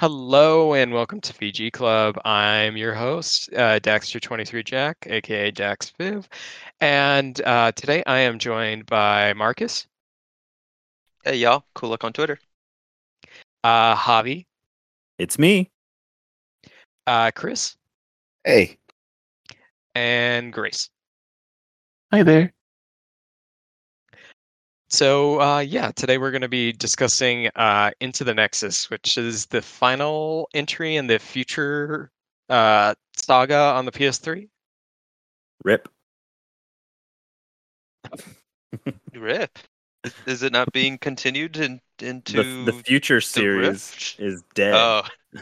Hello and welcome to Fiji Club. I'm your host, Daxter23Jack, aka DaxViv, and today I am joined by Marcus, Hey y'all, cool look on Twitter. Javi, It's me. Chris, Hey, and Grace. hi there. So today we're going to be discussing Into the Nexus, which is the final entry in the future saga on the PS3. Rip. Rip. Is it not being continued into The future series Rift? is dead. Oh.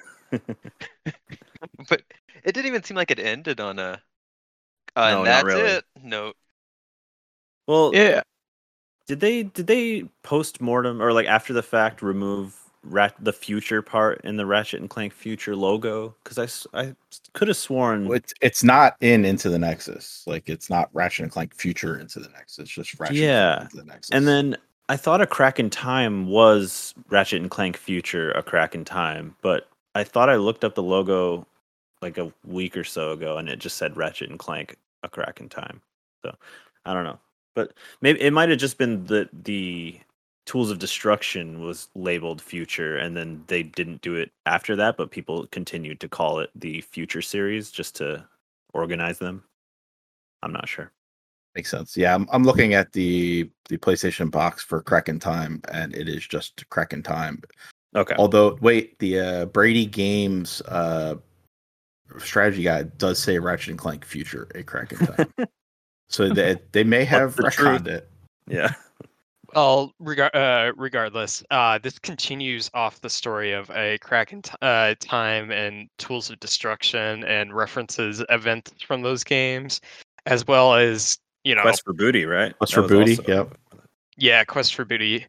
But it didn't even seem like it ended on a No, and not that's really. it note. Well, Yeah. did they post mortem or like after the fact remove the future part in the Ratchet and Clank future logo? Because I could have sworn It's not Into the Nexus. Like it's not Ratchet and Clank Future Into the Nexus. It's just Ratchet and Clank Into the Nexus. And then I thought A Crack in Time was Ratchet and Clank Future, A Crack in Time, but I thought I looked up the logo like a week or so ago and it just said Ratchet and Clank, A Crack in Time. So I don't know. But maybe it might have just been the Tools of Destruction was labeled Future and then they didn't do it after that, but people continued to call it the Future series just to organize them. I'm not sure. Makes sense. Yeah, I'm looking at the PlayStation box for Crack in Time, and it is just Crack in Time. Okay. Although, wait, the Brady Games strategy guide does say Ratchet and Clank Future, A Crack in Time. So they may have retconned it. Yeah. Well, regardless, this continues off the story of a crack in time and Tools of Destruction and references events from those games, as well as, Quest for Booty, right? Quest for Booty, yep. Yeah, Quest for Booty.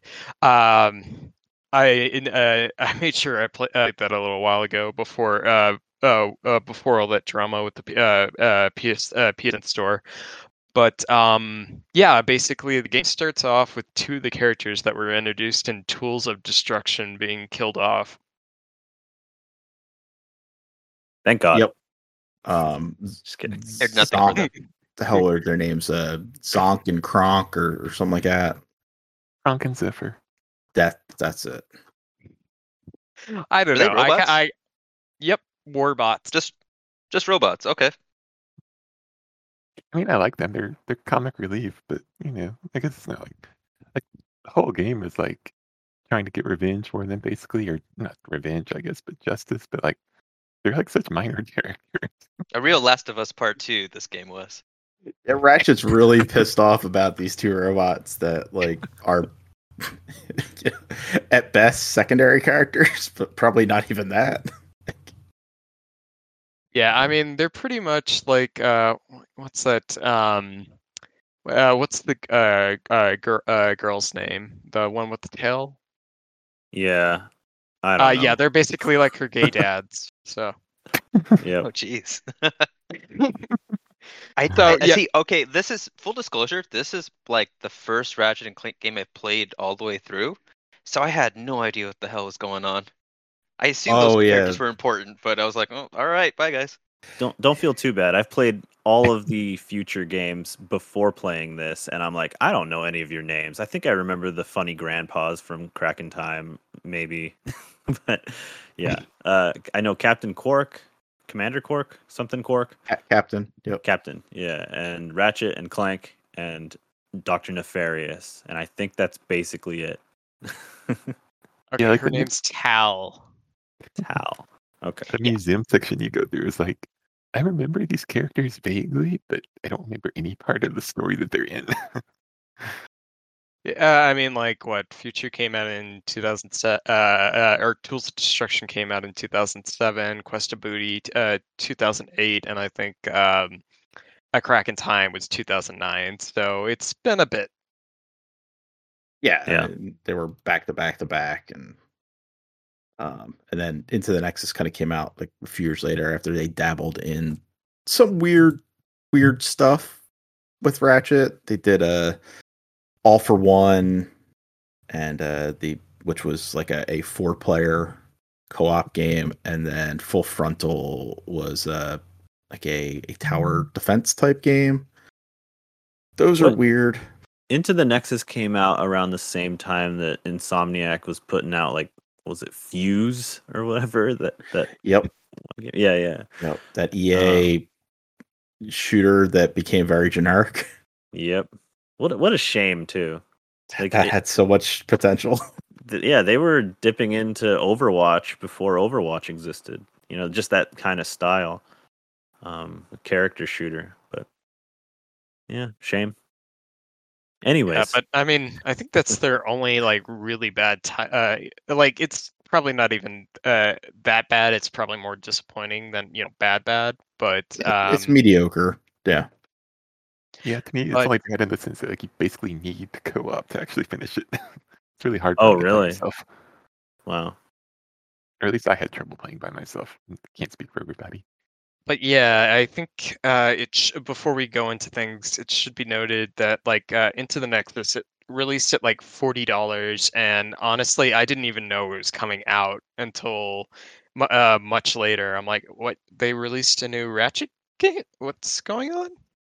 I made sure I played that a little while ago before all that drama with the PS store. But basically the game starts off with two of the characters that were introduced in Tools of Destruction being killed off. Thank God. Yep. Just kidding. Heard nothing from them. The hell are their names? Zonk and Kronk or something like that. Kronk and Zephyr. That's it. I don't Are they know. robots? Yep, warbots. Just robots. Okay. I mean, I like them. They're comic relief, but I guess it's not like the whole game is like trying to get revenge for them, basically, or not revenge, I guess, but justice. But like they're like such minor characters. A real Last of Us Part 2 this game was. Yeah, Ratchet's really pissed off about these two robots that like are at best secondary characters, but probably not even that. Yeah, I mean they're pretty much like what's that? What's the girl's name? The one with the tail? Yeah. I don't know. Yeah, they're basically like her gay dads. So. Yep. Oh jeez. So, yeah. See, okay, this is full disclosure, this is like the first Ratchet and Clank game I've played all the way through. So I had no idea what the hell was going on. I assumed those characters were important, but I was like, oh, all right, bye guys. Don't feel too bad. I've played all of the future games before playing this, and I'm like, I don't know any of your names. I think I remember the funny grandpas from Crack in Time, maybe. But yeah. I know Captain Quark, Commander Quark, something Quark. Captain. Yep. Captain, yeah. And Ratchet and Clank and Dr. Nefarious. And I think that's basically it. Okay, Yeah, like her name's Tal. Tal. Okay. The museum section you go through is like, I remember these characters vaguely, but I don't remember any part of the story that they're in. I mean, like, what Future came out in 2007, or Tools of Destruction came out in 2007, Quest of Booty 2008, and I think A Crack in Time was 2009. So it's been a bit. Yeah. They were back to back, and then Into the Nexus kind of came out like a few years later after they dabbled in some weird stuff with Ratchet. They did All for One, and which was like a 4-player co-op game, and then Full Frontal was like a tower defense type game. Those are weird. Into the Nexus came out around the same time that Insomniac was putting out, like, was it Fuse or whatever? That Yep. Yeah. Yep. That EA shooter that became very generic. Yep. What a shame too. Like, that had so much potential. Yeah, they were dipping into Overwatch before Overwatch existed. You know, just that kind of style, character shooter. But yeah, shame. Anyways, yeah, but I mean, I think that's their only like really bad like it's probably not even that bad. It's probably more disappointing than bad. But it's mediocre. Yeah. Yeah, to me, it's only bad in the sense that like you basically need to co-op to actually finish it. It's really hard. Oh, really? Wow. Or at least I had trouble playing by myself. Can't speak for everybody. But yeah, I think before we go into things, it should be noted that like Into the Nexus, it released at like $40, and honestly, I didn't even know it was coming out until much later. I'm like, what? They released a new Ratchet game? What's going on?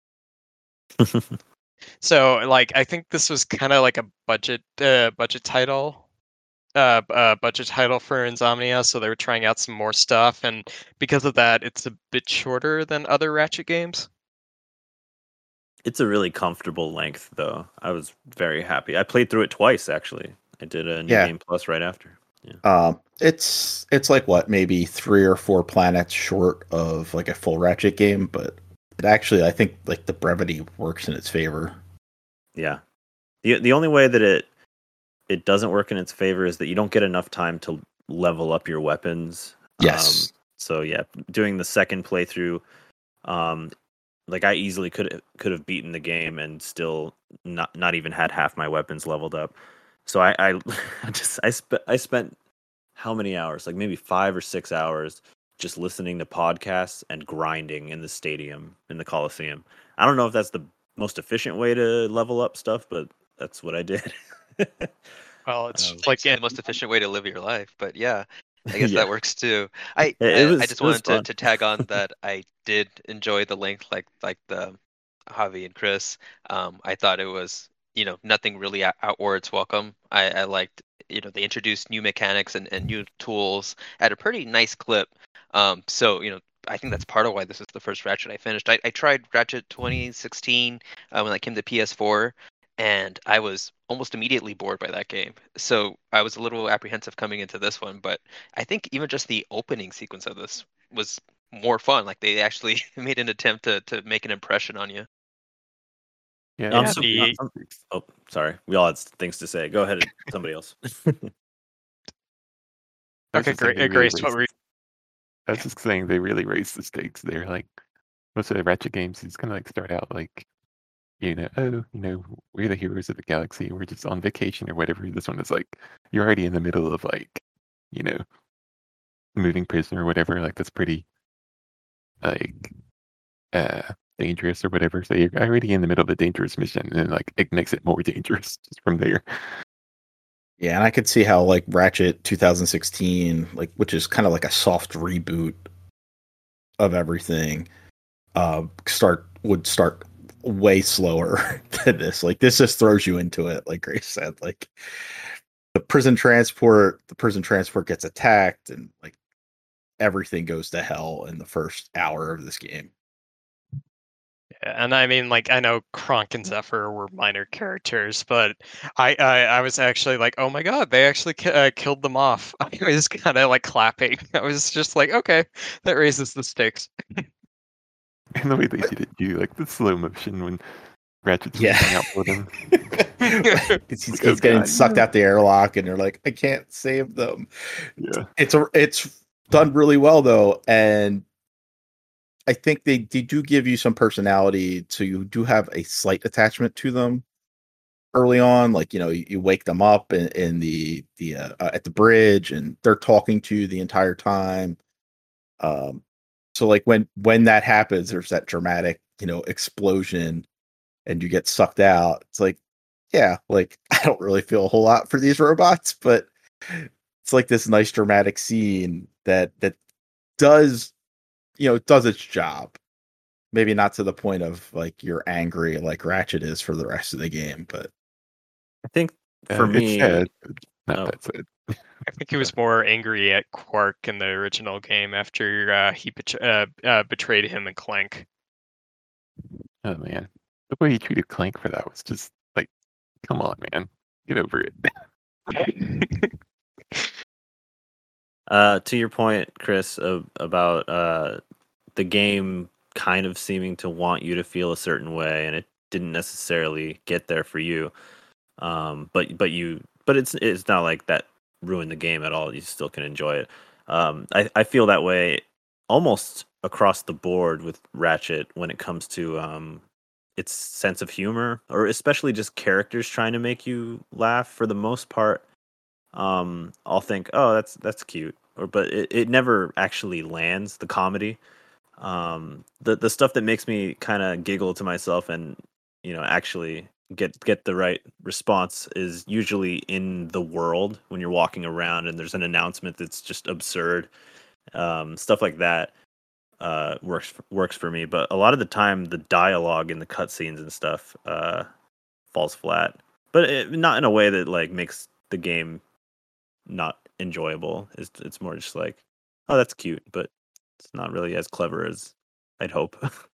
So like, I think this was kind of like a budget title. Budget title for Insomnia, so they were trying out some more stuff, and because of that, it's a bit shorter than other Ratchet games. It's a really comfortable length, though. I was very happy. I played through it twice, actually. I did a New Game Plus right after. Yeah. It's like what, maybe 3 or 4 planets short of like a full Ratchet game, but it actually, I think, like the brevity works in its favor. Yeah. The only way that it doesn't work in its favor is that you don't get enough time to level up your weapons. Yes. So yeah, doing the second playthrough, like I easily could have beaten the game and still not even had half my weapons leveled up. So I spent how many hours? Like maybe 5 or 6 hours just listening to podcasts and grinding in the stadium, in the Coliseum. I don't know if that's the most efficient way to level up stuff, but that's what I did. Well, it's like the most efficient way to live your life, but yeah, I guess that works too. I just wanted to tag on that I did enjoy the length, like the Javi and Chris. I thought it was nothing really out where it's welcome. I liked they introduced new mechanics and new tools at a pretty nice clip. So I think that's part of why this is the first Ratchet I finished. I tried Ratchet 2016 when that came to PS4. And I was almost immediately bored by that game. So I was a little apprehensive coming into this one, but I think even just the opening sequence of this was more fun. Like they actually made an attempt to make an impression on you. Yeah. Oh, sorry. We all had things to say. Go ahead, somebody else. Okay, Grace, what were you? I was just saying they really raised the stakes there. Like most of the Ratchet games, it's kind of like start out like, we're the heroes of the galaxy. We're just on vacation or whatever. This one is like, you're already in the middle of like, moving prisoner or whatever. Like that's pretty, like, dangerous or whatever. So you're already in the middle of a dangerous mission, and then like it makes it more dangerous just from there. Yeah, and I could see how like Ratchet 2016, like which is kind of like a soft reboot of everything, would start way slower than this. Like this just throws you into it, like Grace said. Like the prison transport gets attacked, and like everything goes to hell in the first hour of this game. Yeah, and I mean, like I know Kronk and Zephyr were minor characters, but I was actually like, oh my god, they actually killed them off. I was kind of like clapping. I was just like, okay, that raises the stakes. And the way they did it, like the slow motion when Ratchet's reaching out for them. he's getting sucked out the airlock, and they're like, I can't save them. Yeah, it's done really well though, and I think they do give you some personality, so you do have a slight attachment to them early on. Like you wake them up in the at the bridge, and they're talking to you the entire time. So like when that happens, there's that dramatic, explosion, and you get sucked out. It's like, yeah, like I don't really feel a whole lot for these robots, but it's like this nice dramatic scene that does does its job. Maybe not to the point of like you're angry like Ratchet is for the rest of the game, but I think for me, sad, not that sad. I think he was more angry at Quark in the original game after he betrayed him and Clank. Oh man, the way he treated Clank for that was just like, come on, man, get over it. To your point, Chris, about the game kind of seeming to want you to feel a certain way, and it didn't necessarily get there for you. But it's not like that ruined the game at all. You still can enjoy it. I feel that way almost across the board with Ratchet when it comes to its sense of humor, or especially just characters trying to make you laugh. For the most part, I'll think, oh, that's cute, but it never actually lands the comedy. The stuff that makes me kind of giggle to myself and actually get the right response is usually in the world when you're walking around and there's an announcement that's just absurd. Stuff like that works for me, but a lot of the time the dialogue in the cutscenes and stuff falls flat, but not in a way that like makes the game not enjoyable. It's more just like, oh, that's cute, but it's not really as clever as I'd hope.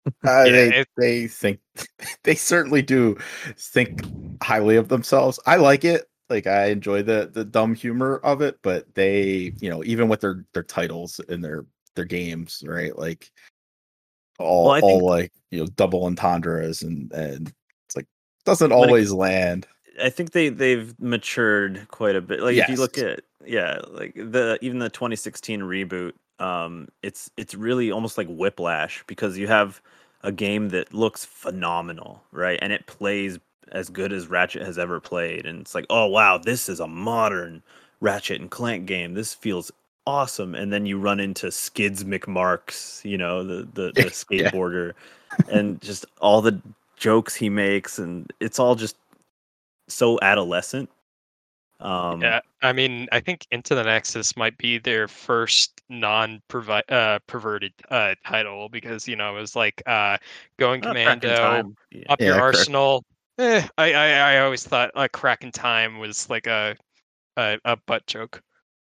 They think they certainly do think highly of themselves. I like it. Like I enjoy the dumb humor of it, but they, even with their titles and their games, right? Like all like, double entendres and it's like doesn't always land. I think they've matured quite a bit. Like if you look at like even the 2016 reboot, it's really almost like Whiplash, because you have a game that looks phenomenal, right? And it plays as good as Ratchet has ever played, and it's like, oh wow, this is a modern Ratchet and Clank game. This feels awesome. And then you run into Skids McMarks, the skateboarder, and just all the jokes he makes, and it's all just so adolescent. Yeah, I mean, I think Into the Nexus might be their first perverted title, because it was like going commando, up your arsenal. I always thought Crack in Time was like a butt joke.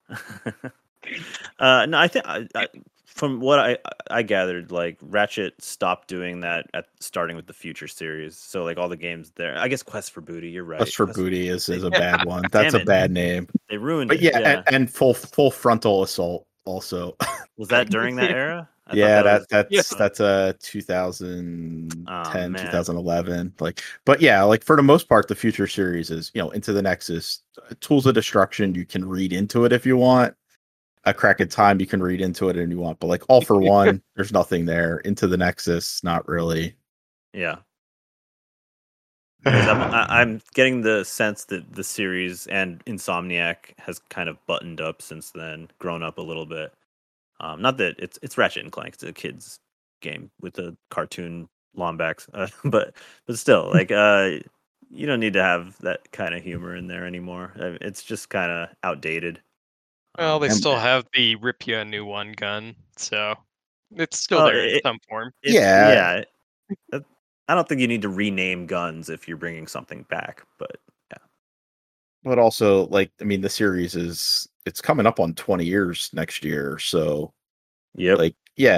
No, I think from what I gathered, like Ratchet stopped doing that starting with the Future series. So like all the games there, I guess Quest for Booty. You're right. Quest for Booty is a bad one. That's a bad name. They ruined it. Yeah, and full frontal assault also. Was that during that era? That's 2010, 2011. Like, but yeah, like for the most part, the Future series is Into the Nexus, Tools of Destruction. You can read into it if you want. A Crack in Time, you can read into it and you want, but like All for One, there's nothing there. Into the Nexus, not really. Yeah. I'm getting the sense that the series and Insomniac has kind of buttoned up since then, grown up a little bit. Not that it's Ratchet and Clank, it's a kid's game with a cartoon Lombax, but still, like you don't need to have that kind of humor in there anymore. It's just kind of outdated. Well, they still have the rip you a new one gun, so it's still there in some form. Yeah. I don't think you need to rename guns if you're bringing something back, but yeah. But also, like, I mean, the series it's coming up on 20 years next year, so these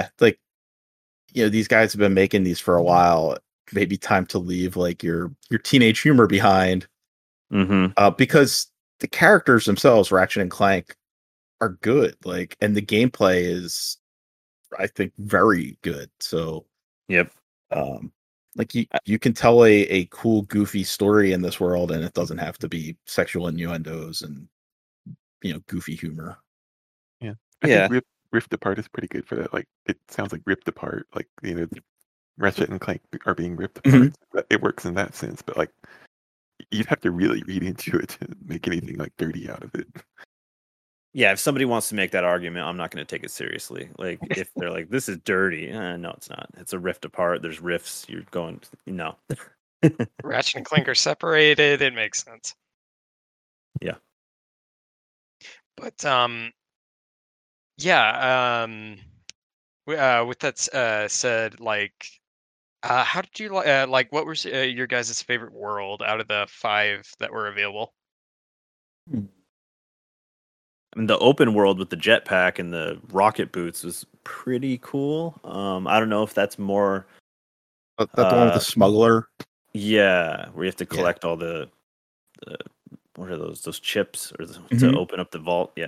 guys have been making these for a while. Maybe time to leave like your teenage humor behind, because the characters themselves, Ratchet and Clank, are good, like, and the gameplay is, I think, very good. So like you can tell a cool, goofy story in this world, and it doesn't have to be sexual innuendos and goofy humor. I think Rift Apart is pretty good for that. Like, it sounds like ripped apart, like Ratchet and Clank are being ripped apart. It works in that sense, but like you'd have to really read into it to make anything like dirty out of it. Yeah, if somebody wants to make that argument, I'm not going to take it seriously. Like, if they're like, this is dirty, no, it's not. It's a rift apart. There's rifts. You're going, no. Ratchet and Clank are separated. It makes sense. Yeah. But yeah. With that said, like, how did you like? What was your guys' favorite world out of the 5 that were available? I mean, the open world with the jetpack and the rocket boots was pretty cool. I don't know if that's more. That's the one with the smuggler. Yeah, where you have to collect all the what are those chips or to open up the vault? Yeah.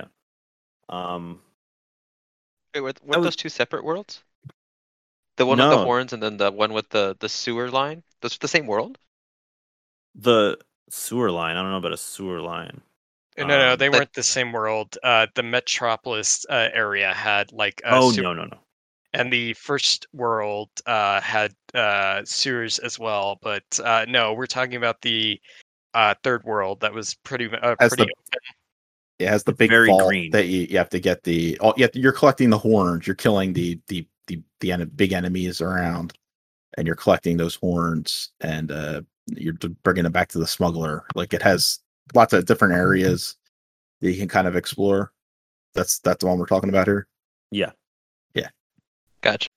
Wait, were those 2 separate worlds? The one with the horns and then the one with the sewer line? Those are the same world? The sewer line. I don't know about a sewer line. No, they weren't the same world. The Metropolis area had like no. And the first world had sewers as well, but no, we're talking about the third world that was pretty open. It has the big vault green. That you have to get you're collecting the horns, you're killing the big enemies around, and you're collecting those horns, and you're bringing them back to the smuggler. Like, it has lots of different areas that you can kind of explore. That's the one we're talking about here. Yeah. Gotcha.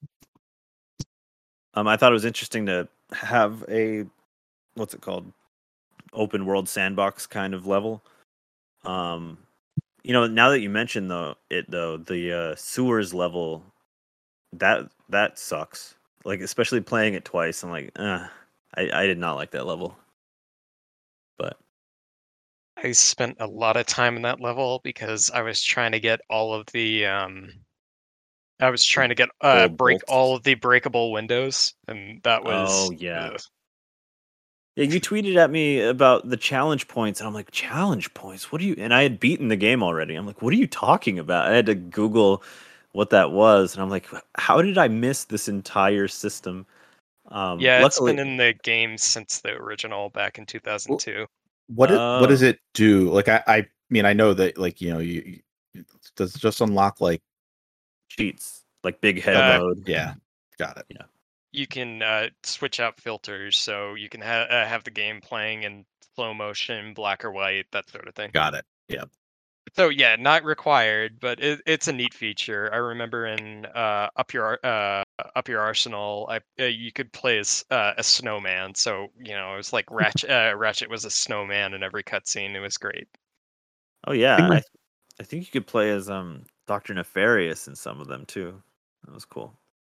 I thought it was interesting to have a what's it called, open world sandbox kind of level. You know, now that you mentioned the sewers level, that sucks. Like, especially playing it twice, I'm like, I did not like that level. But I spent a lot of time in that level because I was trying to get all of the I was trying to get break all of the breakable windows, and that was yeah, you tweeted at me about the challenge points, and I'm like, challenge points? What do you? And I had beaten the game already. I'm like, what are you talking about? I had to Google what that was, and I'm like, how did I miss this entire system? Yeah, it's been in the game since the original back in 2002. What does it do? Like, I mean, I know that, like, you know, does it just unlock like cheats, like big head mode? Yeah, got it. Yeah, you can switch out filters, so you can have the game playing in slow motion, black or white, that sort of thing. Got it. Yeah. So yeah, not required, but it's a neat feature. I remember in Up Your Arsenal, you could play as a snowman. So you know, it was like Ratchet. Ratchet was a snowman in every cutscene. It was great. Oh yeah, I think you could play as Dr. Nefarious in some of them too. That was cool.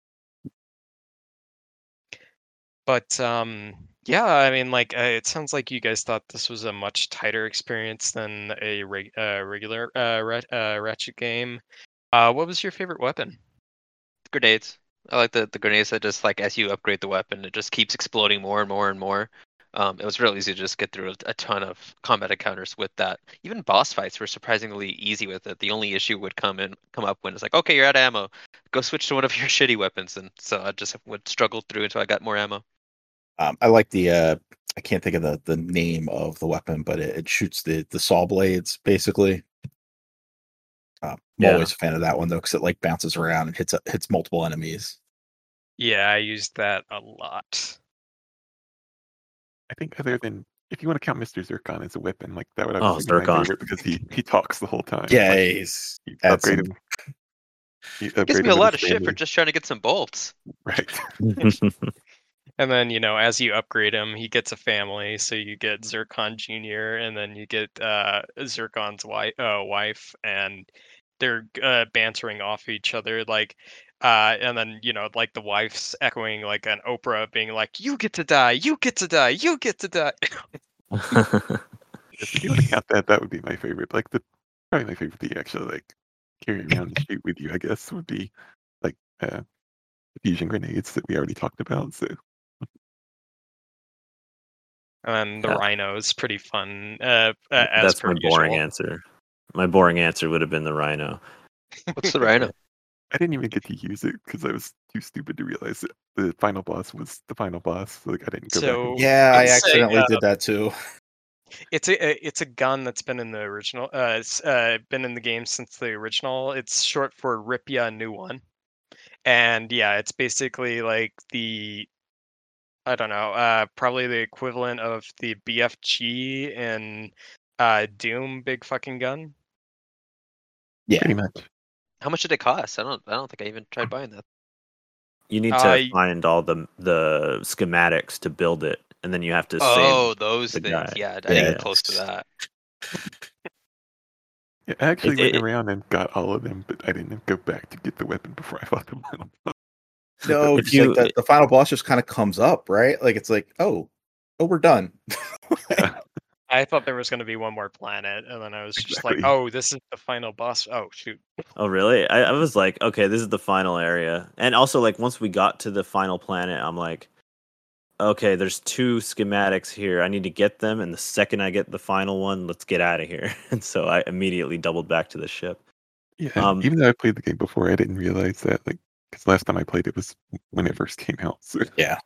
But yeah, I mean, like, it sounds like you guys thought this was a much tighter experience than a regular Ratchet game. What was your favorite weapon? Grenades. I like the grenades that just, like, as you upgrade the weapon, it just keeps exploding more and more and more. It was real easy to just get through a ton of combat encounters with that. Even boss fights were surprisingly easy with it. The only issue would come up when it's like, okay, you're out of ammo. Go switch to one of your shitty weapons. And so I just would struggle through until I got more ammo. I like the I can't think of the name of the weapon, but it shoots the saw blades basically. I'm always a fan of that one though, because it like bounces around and hits multiple enemies. Yeah, I used that a lot. I think other than, if you want to count Mr. Zurkon as a weapon, like, that would obviously be my favorite, because he talks the whole time. Yeah, like, you upgrade him. Gives me a lot of shit for just trying to get some bolts. Right. And then, you know, as you upgrade him, he gets a family. So you get Zurkon Jr., and then you get Zurkon's wife, and they're bantering off each other, like, and then, you know, like, the wife's echoing like an Oprah, being like, "You get to die, you get to die, you get to die." If you want to count that, that would be my favorite. Like, probably my favorite that you actually like carry around and shoot with you, I guess, would be like the fusion grenades that we already talked about. So. And the rhino is pretty fun. That's my boring answer. My boring answer would have been the rhino. What's the rhino? I didn't even get to use it because I was too stupid to realize that the final boss was the final boss. So, like, I didn't go back. Yeah, I accidentally did that too. It's a gun that's been in the original. It's been in the game since the original. It's short for Ripia New One, and yeah, it's basically like I don't know, probably the equivalent of the BFG in Doom Big Fucking Gun. Yeah, pretty much. How much did it cost? I don't think I even tried buying that. You need to find all the schematics to build it, and then you have to save those the things. guy. Yeah, I didn't get close to that. Yeah, I actually went around and got all of them, but I didn't go back to get the weapon before I fought the final boss. No, if you, like the final boss just kind of comes up, right? Like it's like, oh, we're done. I thought there was going to be one more planet, and then I was just like, oh, this is the final boss. Oh, shoot. Oh, really? I was like, okay, this is the final area. And also, like, once we got to the final planet, I'm like, okay, there's 2 schematics here. I need to get them, and the second I get the final one, let's get out of here. And so I immediately doubled back to the ship. Yeah, even though I played the game before, I didn't realize that, like, because last time I played it was when it first came out. So. Yeah.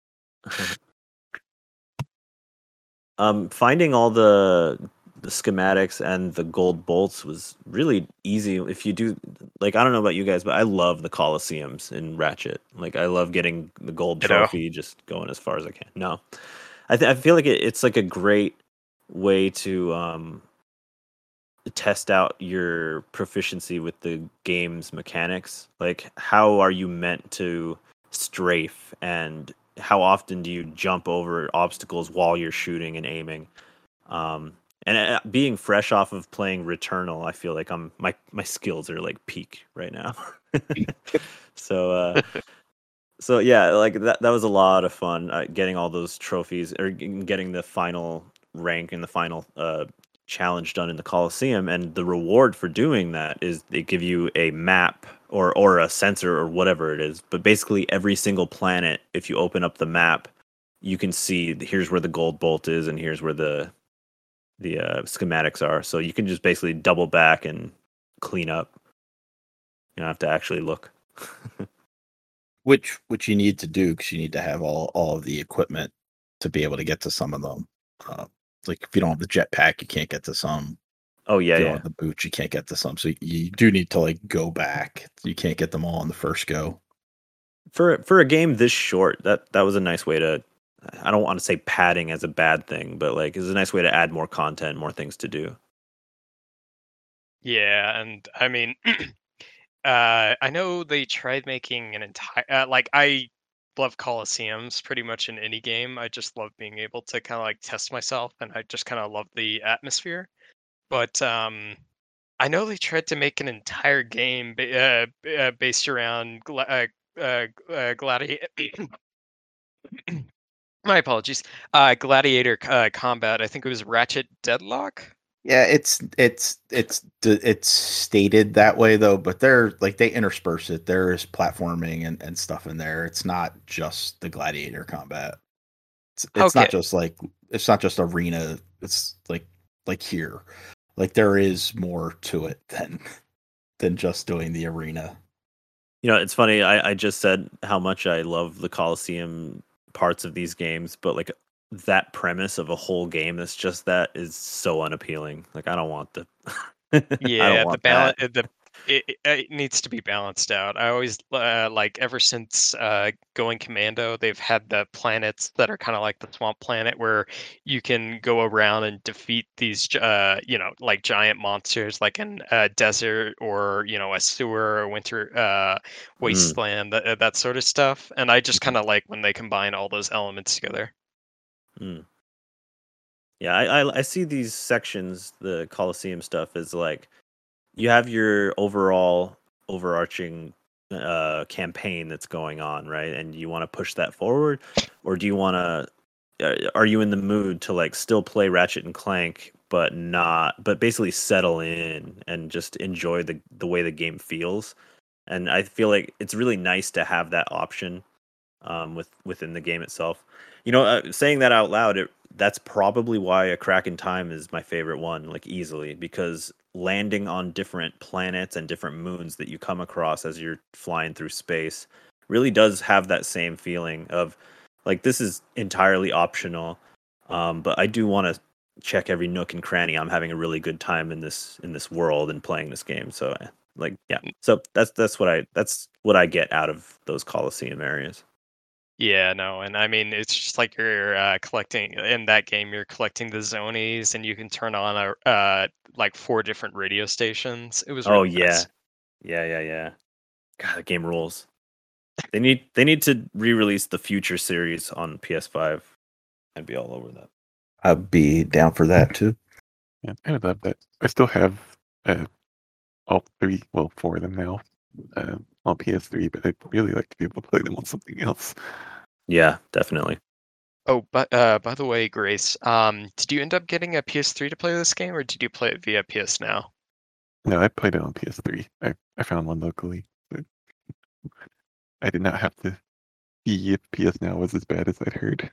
Finding all the schematics and the gold bolts was really easy. If you do, like, I don't know about you guys, but I love the Colosseums in Ratchet. Like, I love getting the gold trophy, just going as far as I can. No, I feel like it's like a great way to test out your proficiency with the game's mechanics. Like, how are you meant to strafe, and how often do you jump over obstacles while you're shooting and aiming? And being fresh off of playing Returnal, I feel like my skills are like peak right now. So yeah, like that was a lot of fun, getting all those trophies, or getting the final rank and the final challenge done in the Colosseum. And the reward for doing that is they give you a map or a sensor or whatever it is. But basically every single planet, if you open up the map, you can see here's where the gold bolt is and here's where the schematics are. So you can just basically double back and clean up. You don't have to actually look. Which you need to do, because you need to have all of the equipment to be able to get to some of them. Like if you don't have the jetpack, you can't get to some. Oh yeah, if you don't have the boots, you can't get to some. So you do need to like go back. You can't get them all on the first go. For a game this short, that was a nice way to. I don't want to say padding as a bad thing, but like it's a nice way to add more content, more things to do. Yeah, and I mean, I know they tried making an entire like I love Colosseums pretty much in any game. I just love being able to kind of like test myself, and I just kind of love the atmosphere. But I know they tried to make an entire game based around gladiator. My apologies. Gladiator combat. I think it was Ratchet Deadlock. Yeah, it's stated that way though, but they're like they intersperse it. There is platforming and stuff in there. It's not just the gladiator combat. It's not just like it's not just arena. It's like here, like there is more to it than just doing the arena. You know, it's funny. I just said how much I love the Colosseum parts of these games, but like that premise of a whole game that's just that is so unappealing. Like I don't want the yeah, the balance it needs to be balanced out. I always like ever since going Commando, they've had the planets that are kind of like the swamp planet where you can go around and defeat these like giant monsters like in a desert or a sewer or winter wasteland, that sort of stuff. And I just kind of like when they combine all those elements together. Yeah, I see these sections, the Colosseum stuff, as like you have your overarching campaign that's going on, right? And you want to push that forward, or do you want to? Are you in the mood to like still play Ratchet and Clank, but basically settle in and just enjoy the way the game feels? And I feel like it's really nice to have that option within the game itself. Saying that out loud, that's probably why A Crack in Time is my favorite one, like easily, because landing on different planets and different moons that you come across as you're flying through space really does have that same feeling of like this is entirely optional, but I do want to check every nook and cranny. I'm having a really good time in this world and playing this game. So so that's what I get out of those Colosseum areas. Yeah, no, and I mean it's just like you're collecting in that game. You're collecting the zonies, and you can turn on like 4 different radio stations. It was Oh really yeah, nice. yeah. God, the game rules. They need to re-release the Future series on PS5. I'd be all over that. I'd be down for that too. Yeah, I love that. I still have all 4 of them now on PS3, but I'd really like to be able to play them on something else. Yeah, definitely. Oh, but by the way, Grace, did you end up getting a PS3 to play this game, or did you play it via PS Now? No, I played it on PS3. I found one locally. But I did not have to see if PS Now was as bad as I'd heard.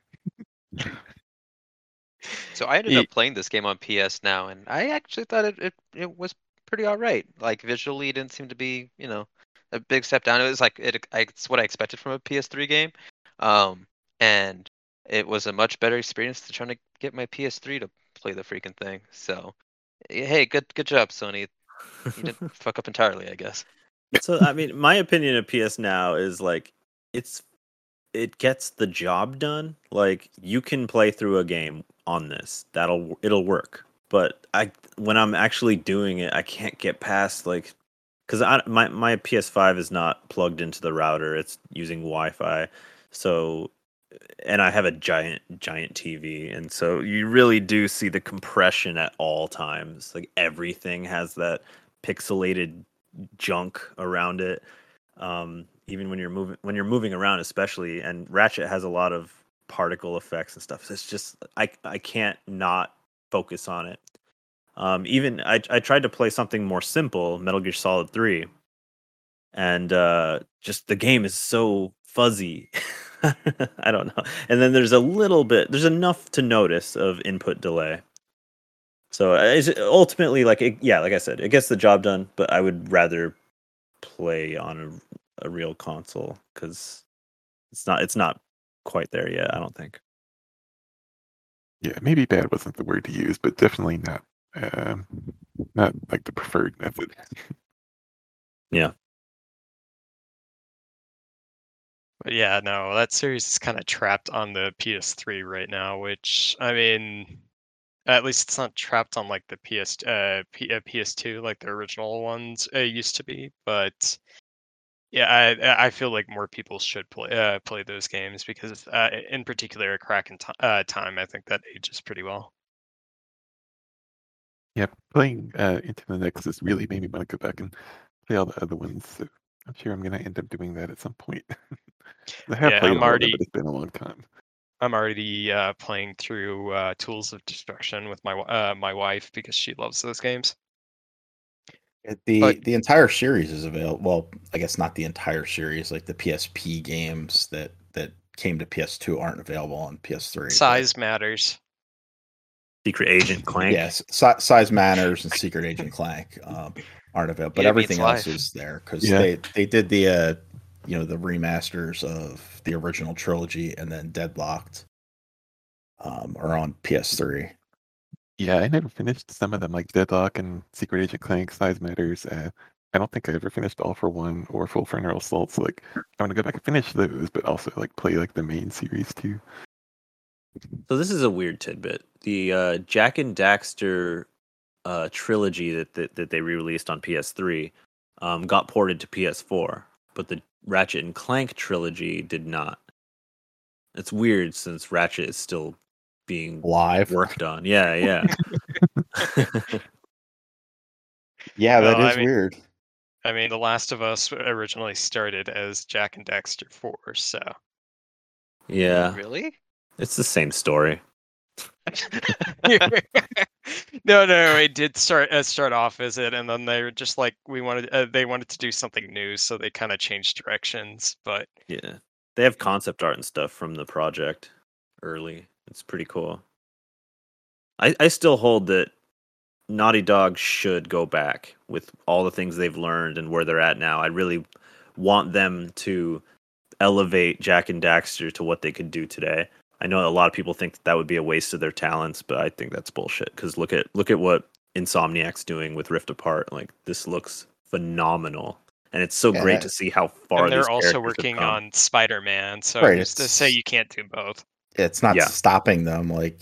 So I ended up playing this game on PS Now, and I actually thought it was pretty all right. Like visually, it didn't seem to be a big step down. It was like it's what I expected from a PS3 game, and it was a much better experience than trying to get my PS3 to play the freaking thing. So, hey, good job, Sony. You didn't fuck up entirely, I guess. So I mean, my opinion of PS Now is like it gets the job done. Like you can play through a game on this. It'll work. But when I'm actually doing it, I can't get past like because my PS5 is not plugged into the router. It's using Wi-Fi. So and I have a giant TV, and so you really do see the compression at all times. Like everything has that pixelated junk around it. Even when you're moving around, especially, and Ratchet has a lot of particle effects and stuff. So it's just I can't not focus on it. Even I tried to play something more simple, Metal Gear Solid 3, and just the game is so fuzzy. I don't know. And then there's enough to notice of input delay. So it's ultimately like I said, it gets the job done, but I would rather play on a real console because it's not quite there yet, I don't think. Yeah, maybe bad wasn't the word to use, but definitely not like the preferred method. Yeah. But yeah, no, that series is kind of trapped on the PS3 right now, which I mean, at least it's not trapped on like the PS2 like the original ones used to be. But yeah, I feel like more people should play those games because in particular, a Crack in Time, I think that ages pretty well. Yeah, playing Into the Nexus really made me want to go back and play all the other ones. So I'm sure I'm going to end up doing that at some point. I have played all of them, but it's been a long time. I'm already playing through Tools of Destruction with my wife because she loves those games. The entire series is available. Well, I guess not the entire series. Like the PSP games that came to PS2 aren't available on PS3. Size matters. Secret Agent Clank. Yes, Size Matters and Secret Agent Clank aren't available, but everything else is there because they did the the remasters of the original trilogy, and then Deadlocked are on PS3. Yeah, I never finished some of them, like Deadlock and Secret Agent Clank, Size Matters. I don't think I ever finished All for One or Full Frontal Assault. So like, I want to go back and finish those, but also like play like the main series too. So this is a weird tidbit. The Jak and Daxter trilogy that they re-released on PS3 got ported to PS4, but the Ratchet and Clank trilogy did not. It's weird since Ratchet is still being worked on. Yeah. Yeah, that is weird. I mean, The Last of Us originally started as Jak and Daxter 4, so. Yeah. Really? It's the same story. No, it did start off as it, and then they were just like they wanted to do something new, so they kind of changed directions. But yeah, they have concept art and stuff from the project early. It's pretty cool. I still hold that Naughty Dog should go back with all the things they've learned and where they're at now. I really want them to elevate Jak and Daxter to what they could do today. I know a lot of people think that would be a waste of their talents, but I think that's bullshit. Because look at what Insomniac's doing with Rift Apart. Like, this looks phenomenal, and it's so great to see how far. And they're these also working on Spider-Man, so who's to say you can't do both? It's not stopping them. Like,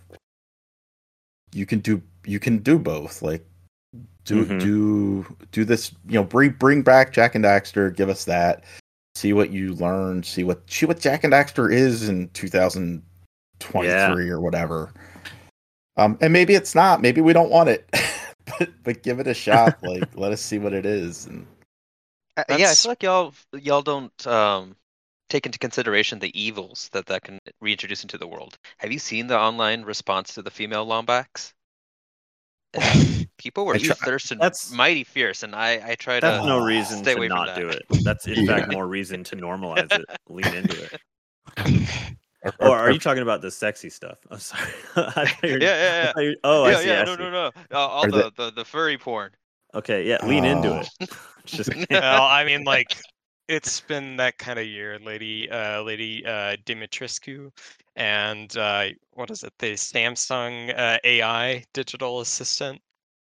you can do both. Like, do this. Bring back Jak and Daxter. Give us that. See what you learn. See what Jak and Daxter is in 2023 or whatever. And maybe it's not. Maybe we don't want it. but give it a shot. Like, let us see what it is. And I feel like y'all don't take into consideration the evils that can reintroduce into the world. Have you seen the online response to the female Lombax? People were thirsting mighty fierce, and I try to. That's no reason stay to away not from do it. That's in fact more reason to normalize it, lean into it. Or are you talking about the sexy stuff? I'm sorry. Yeah. I see. No. All the furry porn. Okay, yeah, lean into it. Just well, I mean, like, it's been that kind of year, Lady Dimitrescu, and what is it? The Samsung AI digital assistant.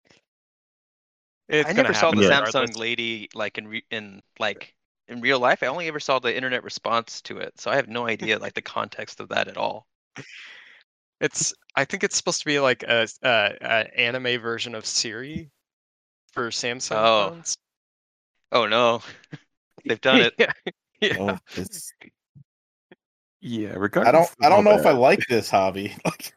I never saw the Samsung lady like in real life. I only ever saw the internet response to it, so I have no idea like the context of that at all. I think it's supposed to be like a anime version of Siri for Samsung phones. Oh no, they've done it. Yeah. Regardless. I don't know if I like this hobby.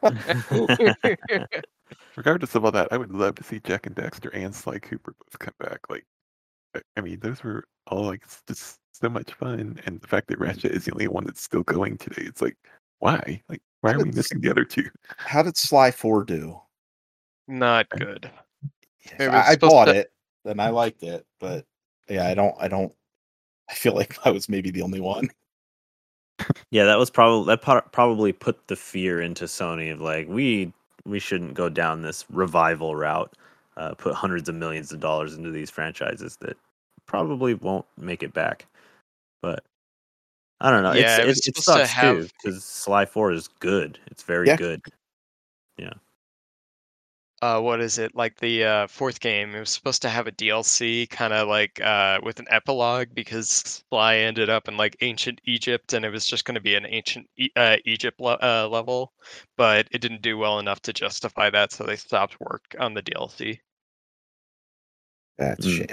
Regardless of all that, I would love to see Jak and Daxter and Sly Cooper both come back. Like, I mean, those were all like just so much fun, and the fact that Ratchet is the only one that's still going today, it's like, why? Like, why are we missing the other two? How did Sly 4 do? Not good. I bought it and I liked it, but yeah, I feel like I was maybe the only one. Yeah, that probably put the fear into Sony of like, we shouldn't go down this revival route, put hundreds of millions of dollars into these franchises that probably won't make it back. But I don't know. Yeah, it sucks too because Sly 4 is good. It's very good. Yeah. What is it? Like the fourth game, it was supposed to have a DLC kind of like with an epilogue because Sly ended up in like ancient Egypt and it was just going to be an ancient Egypt level, but it didn't do well enough to justify that, so they stopped work on the DLC. That's a shame.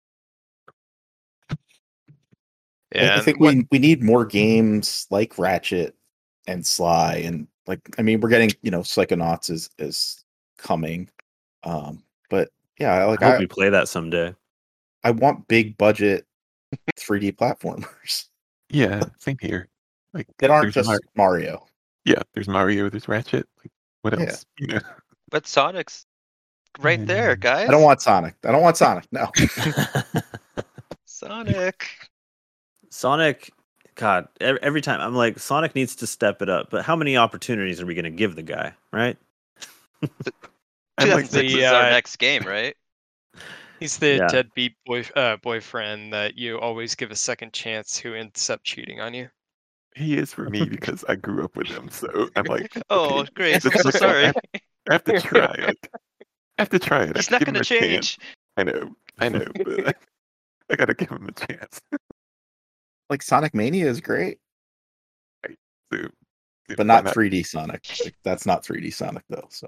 Yeah, I think we need more games like Ratchet and Sly, and like, I mean, we're getting, Psychonauts is coming, but yeah, like I hope we play that someday. I want big budget 3D platformers. Yeah, same here. Like, that aren't just Mario. Yeah, there's Mario, there's Ratchet. Like, what else? But Sonic's right there, guys. I don't want Sonic. No. Sonic, God, every time I'm like, Sonic needs to step it up. But how many opportunities are we going to give the guy, right? 2006 is our next game, right? He's the deadbeat boyfriend that you always give a second chance who ends up cheating on you. He is for me because I grew up with him, so I'm like, oh, okay, great. I'm so sorry. I have to try. I have to try it. He's not going to change. I know, but I got to give him a chance. Like, Sonic Mania is great. Right. So, but not 3D Sonic. Like, that's not 3D Sonic though. So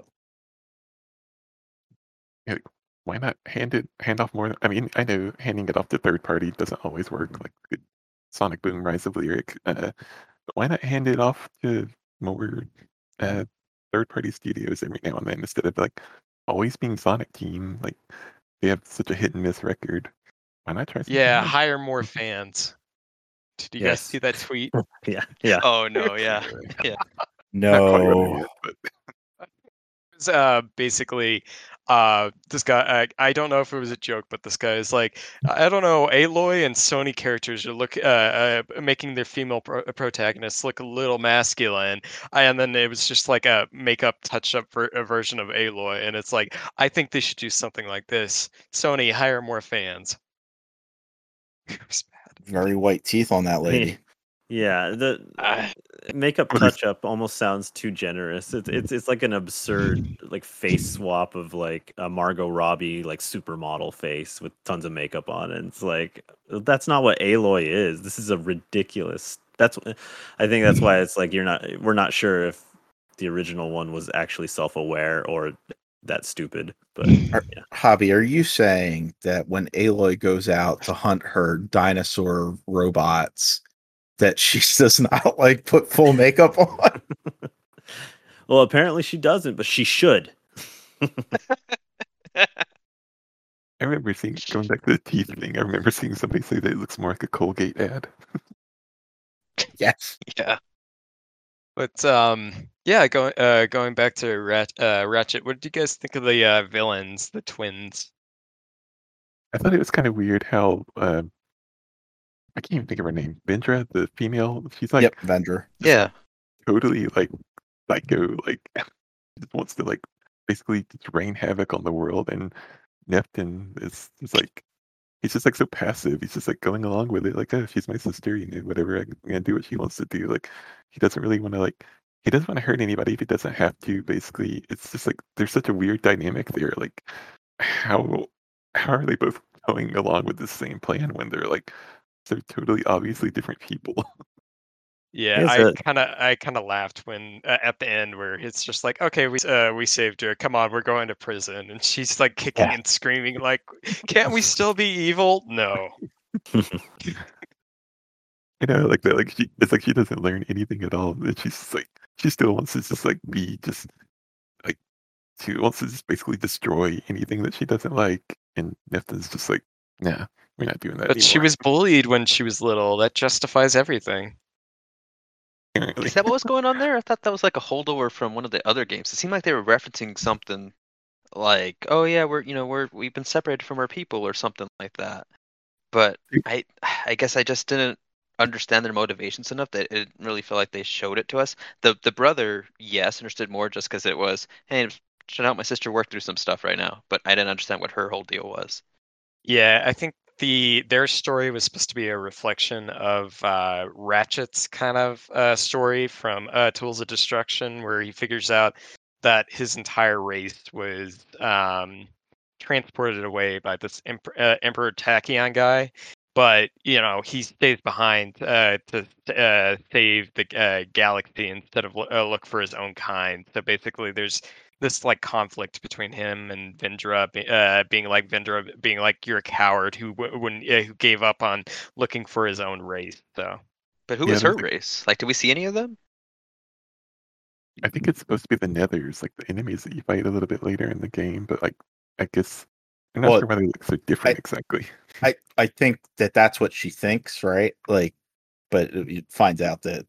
why not hand off more? I mean, I know handing it off to third party doesn't always work. Like good Sonic Boom, Rise of Lyric. But why not hand it off to more third party studios every now and then instead of like always being Sonic Team? Like they have such a hit and miss record. Why not try? Yeah, hire more fans. Did you guys see that tweet? Yeah. Oh no, yeah. No. Basically, this guy, I don't know if it was a joke, but this guy is like, I don't know, Aloy and Sony characters are making their female protagonists look a little masculine, and then it was just like a makeup touch-up version of Aloy, and it's like, I think they should do something like this. Sony, hire more fans. It was bad. Very white teeth on that lady. Yeah, makeup touch up almost sounds too generous. It's like an absurd like face swap of like a Margot Robbie like supermodel face with tons of makeup on it. It's like that's not what Aloy is. This is a ridiculous. I think that's why it's like we're not sure if the original one was actually self-aware or that stupid. But Javi, are you saying that when Aloy goes out to hunt her dinosaur robots, that she does not like put full makeup on? Well, apparently she doesn't, but she should. I remember going back to the teeth thing. I remember seeing somebody say that it looks more like a Colgate ad. Yes. Yeah. But going back to Ratchet, what did you guys think of the villains, the twins? I thought it was kind of weird how I can't even think of her name. Vendra, the female, she's like Vendra. Yeah. Totally like psycho, like just wants to like basically just rain havoc on the world, and Neptune is like he's just like so passive. He's just like going along with it, like, oh, she's my sister, whatever. I'm gonna do what she wants to do. Like, he doesn't really want to he doesn't want to hurt anybody if he doesn't have to. Basically, it's just like there's such a weird dynamic there. Like, how are they both going along with the same plan when they're like so totally obviously different people? Yeah, I kind of laughed when at the end where it's just like, okay, we saved her. Come on, we're going to prison, and she's like kicking and screaming, like, can't we still be evil? No. Like that. Like it's like she doesn't learn anything at all, and she's like she still wants to just like be just like she wants to just basically destroy anything that she doesn't like, and Neptune's just like, nah, we're not doing that. But anymore. She was bullied when she was little. That justifies everything. Is that what was going on there? I thought that was like a holdover from one of the other games. It seemed like they were referencing something like, "Oh yeah, we've been separated from our people" or something like that. But I guess I just didn't understand their motivations enough that it didn't really feel like they showed it to us. The brother, yes, understood more just because it was, hey, should help my sister work through some stuff right now. But I didn't understand what her whole deal was. Yeah, I think their story was supposed to be a reflection of Ratchet's kind of story from Tools of Destruction, where he figures out that his entire race was transported away by this Emperor Tachyon guy, but he stays behind to save the galaxy instead of look for his own kind. So basically, there's this like conflict between him and Vendra, being like, you're a coward who who gave up on looking for his own race. So, but who is her race? Like, do we see any of them? I think it's supposed to be the Nethers, like the enemies that you fight a little bit later in the game. But like, I guess I'm not sure why they look so different exactly. I think that's what she thinks, right? Like, but it finds out that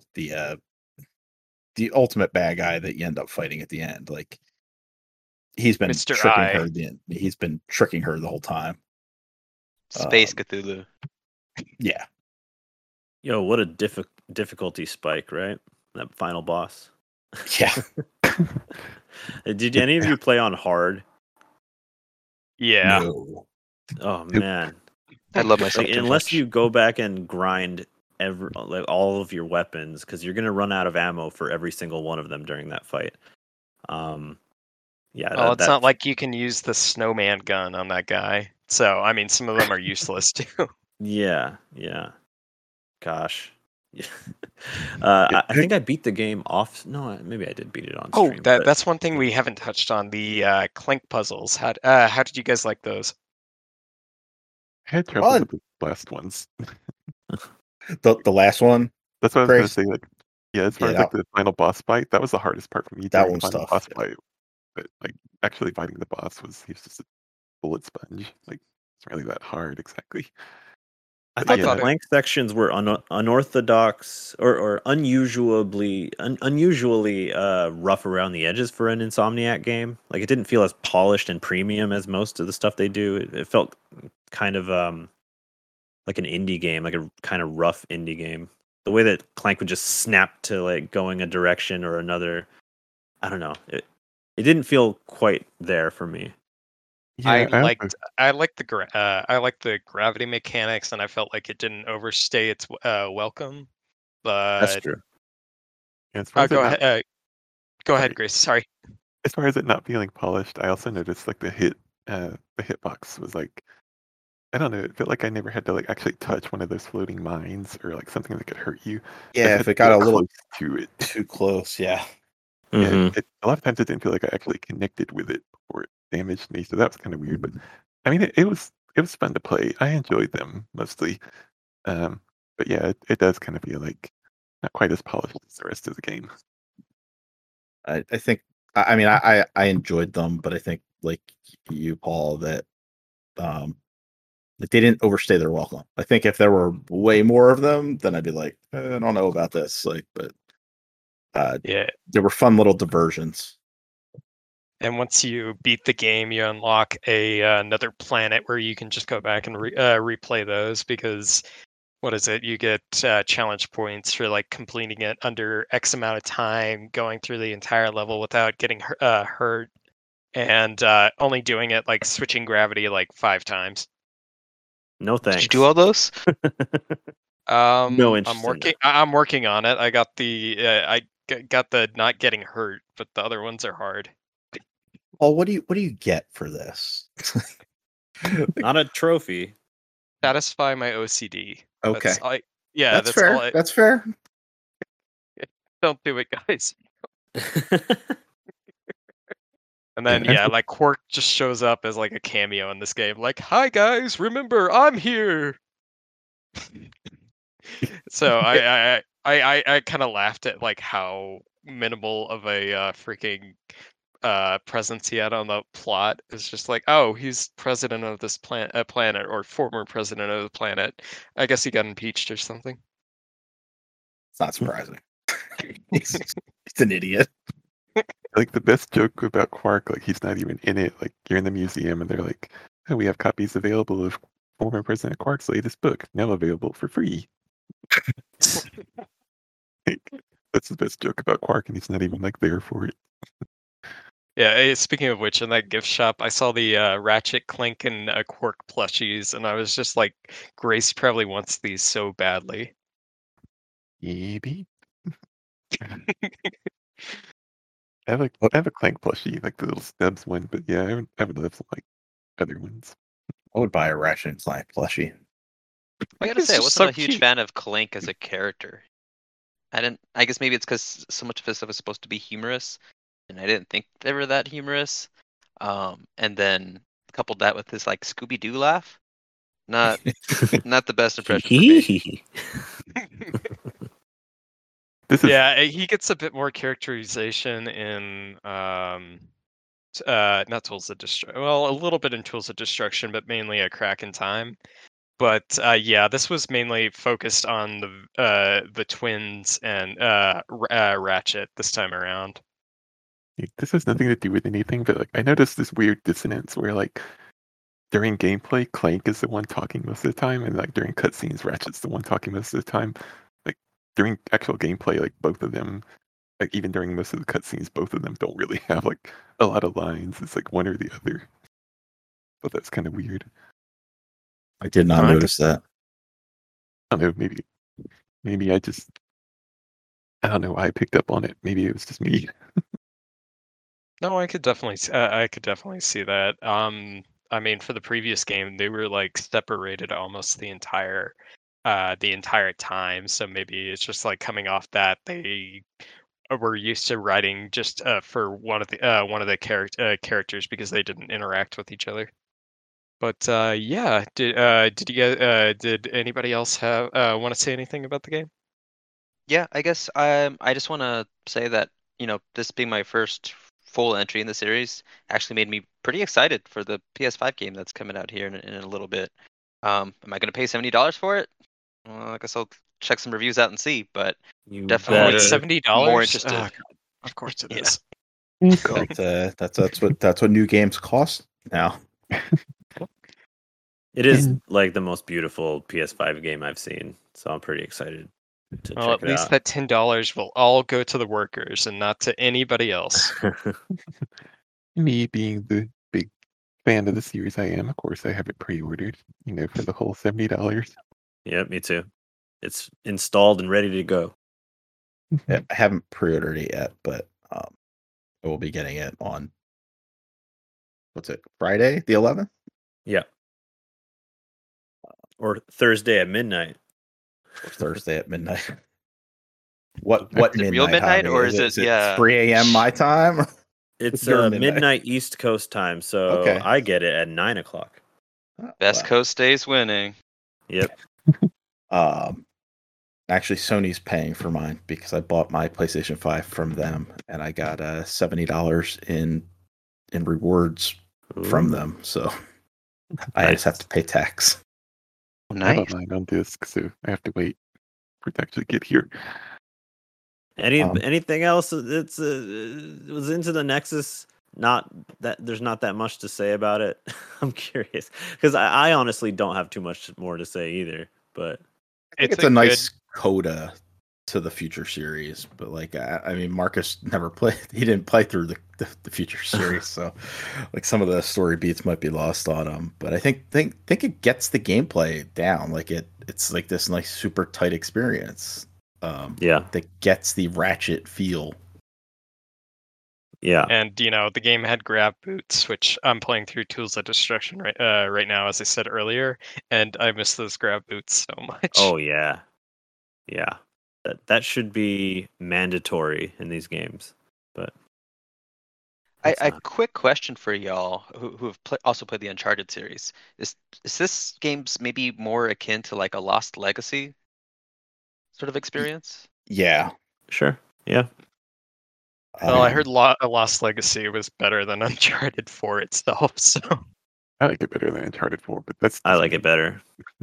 the ultimate bad guy that you end up fighting at the end, like he's been Mr. tricking I. her. He's been tricking her the whole time. Space Cthulhu. Yeah. Yo, what a difficulty spike, right? That final boss. Yeah. Did any of you play on hard? Yeah. No. Oh man, I love myself. Unless you go back and grind all of your weapons, because you're gonna run out of ammo for every single one of them during that fight. Yeah. Oh, it's not like you can use the snowman gun on that guy. So I mean, some of them are useless too. Yeah. Gosh. I think I beat the game off. No, maybe I did beat it on stream. That's one thing we haven't touched on, the Clank puzzles. How did you guys like those? I had trouble with the last ones. The last one? That's what I was going to say. Like, yeah, as far as like the final boss fight, that was the hardest part for me. That one's final tough. Boss fight, but like actually fighting the boss he was just a bullet sponge. Like, it's really that hard exactly. I thought the flank sections were unorthodox or unusually rough around the edges for an Insomniac game. Like, it didn't feel as polished and premium as most of the stuff they do. It felt kind of like an indie game, like a kind of rough indie game. The way that Clank would just snap to like going a direction or another, I don't know. It didn't feel quite there for me. Yeah, I liked the gravity mechanics, and I felt like it didn't overstay its welcome. But that's true. Go ahead. Go ahead, Grace. Sorry. As far as it not feeling polished, I also noticed like the hitbox was like, I don't know, it felt like I never had to like actually touch one of those floating mines or like something that could hurt you. Yeah, if it got a little to it, too close, yeah. Mm-hmm. A lot of times it didn't feel like I actually connected with it before it damaged me, so that was kind of weird. But I mean, it was fun to play. I enjoyed them mostly, but yeah, it does kind of feel like not quite as polished as the rest of the game. I think. I mean, I enjoyed them, but I think like you, Paul, that like they didn't overstay their welcome. I think if there were way more of them, then I'd be like, I don't know about this. Like, but yeah, there were fun little diversions. And once you beat the game, you unlock another planet where you can just go back and replay those, because what is it? You get challenge points for like completing it under X amount of time, going through the entire level without getting hurt, and only doing it like switching gravity like 5 times. No thanks. Did you do all those? No interest. I'm working on it. I got the got the not getting hurt, but the other ones are hard. Oh, what do you get for this? Not a trophy. Satisfy my OCD. Okay. That's fair. That's fair. Don't do it, guys. And then like Quark just shows up as like a cameo in this game, like, "Hi guys, remember I'm here." So I kind of laughed at like how minimal of a freaking presence he had on the plot. It's just like, oh, he's president of this planet, or former president of the planet. I guess he got impeached or something. It's not surprising. He's an idiot. Like the best joke about Quark, like he's not even in it. Like you're in the museum and they're like, "Oh, we have copies available of former President Quark's latest book, now available for free." Like, that's the best joke about Quark, and he's not even like there for it. Yeah, speaking of which, in that gift shop, I saw the Ratchet, Clank, and Quark plushies, and I was just like, Grace probably wants these so badly. Maybe. I have a Clank plushie, like the little Stubbs one, but yeah, I would love some like other ones. I would buy a Ratchet and Clank plushie. I gotta say, I wasn't a huge fan of Clank as a character. I guess maybe it's because so much of his stuff is supposed to be humorous, and I didn't think they were that humorous. And then coupled that with his like Scooby Doo laugh, not the best impression for me. He gets a bit more characterization in not Tools of Destruction. Well, a little bit in Tools of Destruction, but mainly a Crack in Time. But this was mainly focused on the twins and Ratchet this time around. This has nothing to do with anything, but like I noticed this weird dissonance where like during gameplay, Clank is the one talking most of the time, and like during cutscenes, Ratchet's the one talking most of the time. Like during actual gameplay, like both of them, like even during most of the cutscenes, both of them don't really have like a lot of lines. It's like one or the other. But that's kind of weird. I did not notice that. I don't know. Maybe I don't know why I picked up on it. Maybe it was just me. No, I could definitely see that. I mean, for the previous game, they were like separated almost the entire time. So maybe it's just like coming off that they were used to writing just for one of the characters because they didn't interact with each other. But did anybody else have want to say anything about the game? Yeah, I guess I just want to say that this being my first full entry in the series actually made me pretty excited for the PS5 game that's coming out here in a little bit. Am I going to pay $70 for it? Well, I guess I'll check some reviews out and see. But definitely $70 more interested. Oh, of course it is. That's what new games cost now. It is like the most beautiful PS5 game I've seen, so I'm pretty excited to check it out. At least that $10 will all go to the workers and not to anybody else. Me being the big fan of the series I am, of course I have it pre-ordered, for the whole $70. Yeah, me too. It's installed and ready to go. Yeah, I haven't pre-ordered it yet, but I will be getting it on Friday the 11th. Yeah. Or Thursday at midnight. Or Thursday at midnight. What Is it midnight? real midnight, Javi? or is it 3 a.m. my time? It's Your midnight East Coast time, so Okay. I get it at 9 o'clock. Best Coast stays winning. Yep. Actually, Sony's paying for mine because I bought my PlayStation 5 from them, and I got $70 in rewards from them. So I just have to pay tax. I bought mine on disc, so I have to wait for it to actually get here. Anything else? It's was Into the Nexus. Not that there's not that much to say about it. I'm curious because I honestly don't have too much more to say either. But it's a nice coda to the Future series. But like, I mean, Marcus never played. He didn't play through the Future series, so like some of the story beats might be lost on him. But I think it gets the gameplay down. Like it's like this nice super tight experience. That gets the Ratchet feel. Yeah, and the game had grab boots, which I'm playing through Tools of Destruction right now, as I said earlier, and I miss those grab boots so much. Oh yeah, that should be mandatory in these games. But a quick question for y'all who have also played the Uncharted series: is this game's maybe more akin to like a Lost Legacy sort of experience? Yeah, sure, yeah. Well, I heard Lost Legacy was better than Uncharted 4 itself, so I like it better than Uncharted 4, but I like it better.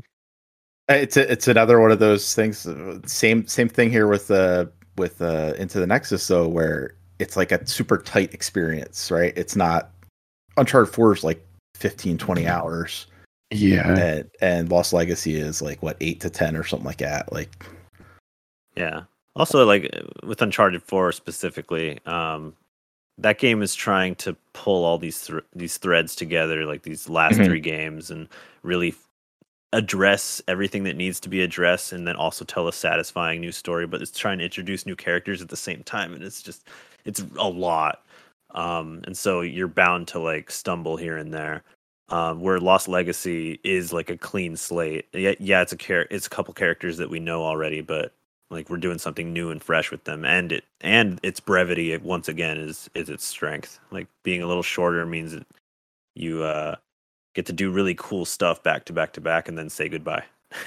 It's another one of those things. Same thing here with Into the Nexus, though, where it's like a super tight experience, right? It's not Uncharted 4 is like 15-20 hours. Yeah, and Lost Legacy is like what 8 to 10 or something like that. Like, yeah. Also, like with Uncharted 4 specifically, that game is trying to pull all these threads together, like these last three games, and really address everything that needs to be addressed, and then also tell a satisfying new story. But it's trying to introduce new characters at the same time, and it's a lot. And so you're bound to like stumble here and there. Where Lost Legacy is like a clean slate. Yeah, it's a couple characters that we know already, but like we're doing something new and fresh with them, and its brevity once again is its strength. Like being a little shorter means that you get to do really cool stuff back to back to back, and then say goodbye.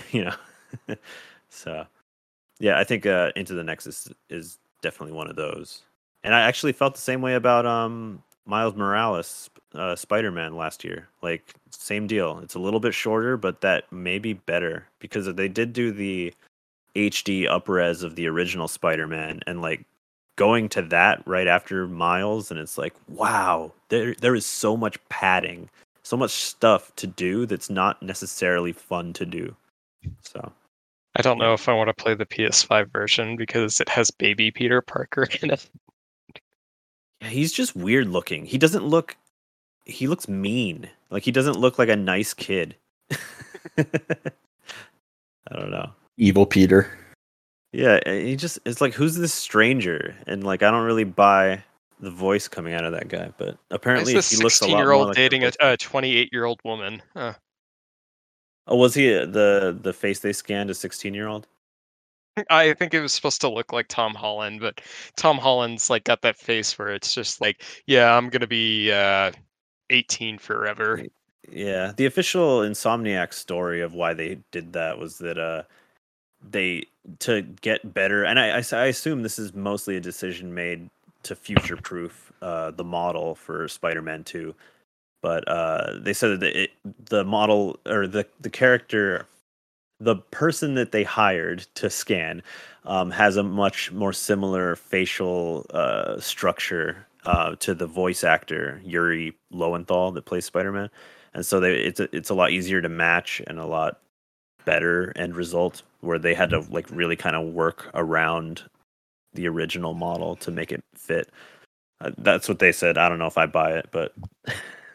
So yeah, I think Into the Nexus is definitely one of those. And I actually felt the same way about Miles Morales, Spider-Man last year. Like same deal. It's a little bit shorter, but that may be better because they did do the HD up-res of the original Spider-Man, and like going to that right after Miles, and it's like, wow, there is so much padding, so much stuff to do that's not necessarily fun to do. So I don't know if I want to play the PS5 version because it has baby Peter Parker in it. Yeah, he's just weird looking. He looks mean. Like he doesn't look like a nice kid. I don't know. Evil Peter. Yeah, it's like, who's this stranger? And like, I don't really buy the voice coming out of that guy, but apparently he looks a lot more like 16-year-old dating a 28-year-old woman. Huh. Oh, was he the face they scanned a 16-year-old? I think it was supposed to look like Tom Holland, but Tom Holland's like got that face where it's just like, yeah, I'm gonna be 18 forever. Yeah, the official Insomniac story of why they did that was that they, to get better, and I assume this is mostly a decision made to future-proof the model for Spider-Man 2. But they said that the model, or the character, the person that they hired to scan has a much more similar facial structure to the voice actor Yuri Lowenthal that plays Spider-Man, and so it's a lot easier to match and a lot better end result, where they had to like really kind of work around the original model to make it fit. That's what they said. I don't know if I buy it, but